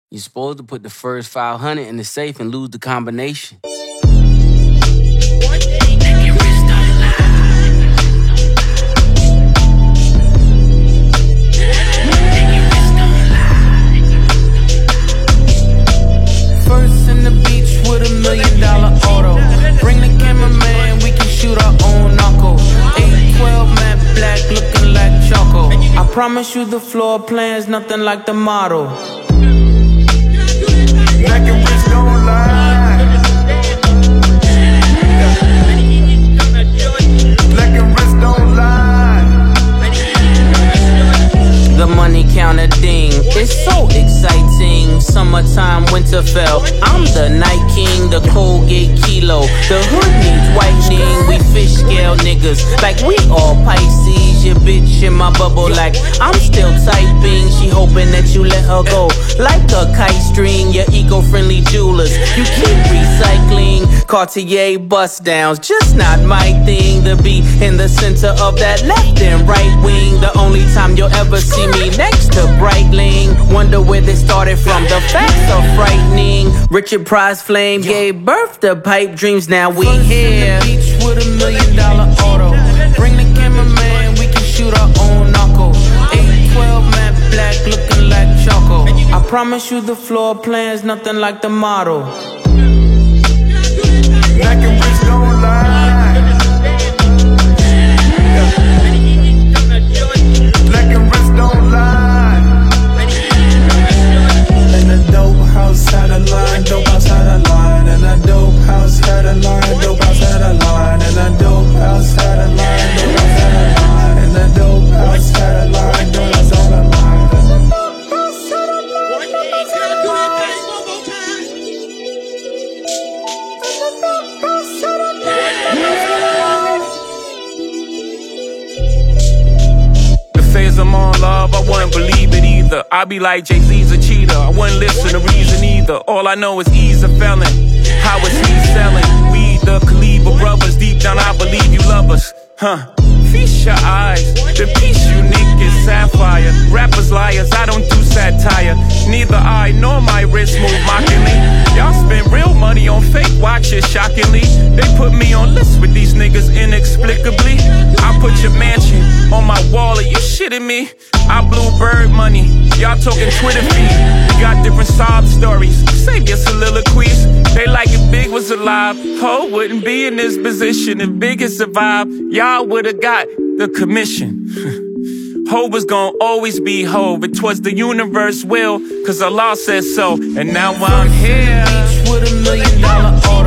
You're supposed to put the first 500 in the safe and lose the combination. First in the beach with $1 million auto. Bring the cameraman, we can shoot our own knuckle. 812 matte black, looking like Choco. I promise you the floor plan's nothing like the model. Black and rich don't lie. Black and rich don't lie. The money counter ding, it's so exciting. Summertime, Winterfell, I'm the night king, the Colgate kilo. The hood needs whitening, we fish scale niggas, like we all Pisces. Your bitch in my bubble, like I'm still typing. She hoping that you let her go, like a kite string. Your eco-friendly jewelers, you keep recycling. Cartier bust downs, just not my thing. To be in the center of that left and right wing. The only time you'll ever see me next to Breitling. Wonder where they started from, the facts are frightening. Richard Price Flame gave birth to pipe dreams, now we here. In the beach with $1 million auto. Bring the cameraman, we can shoot our own knuckle. 812 matte black, looking like Choco. I promise you the floor plan's nothing like the model. Black and rich don't lie. Black and rich don't lie. And a dope house had a line, dope house had a line. And a dope house had a line, dope house had a line. And a dope house had a line, dope house had a line. And a dope house had a line, dope house had a line. I'm on love, I wouldn't believe it either. I be like Jay-Z's a cheater, I wouldn't listen to reason either. All I know is he's a felon. How is he selling? We the Khalifa brothers, deep down I believe you love us. Feast your eyes, the piece unique is sapphire. Rappers liars, I don't do satire. Neither I nor my wrist move mockingly. Y'all spend real money on fake watches, shockingly. They put me on lists with these niggas inexplicably. I put your mansion on my wall, are you shitting me? I blew bird money, y'all talking Twitter feed. We got different sob stories, save your soliloquies. They like if Big was alive, Ho wouldn't be in this position. If Big had survived, y'all would've got the commission. Ho was gon' always be Ho. It was the universe will, cause Allah said so. And now I'm here with $1 million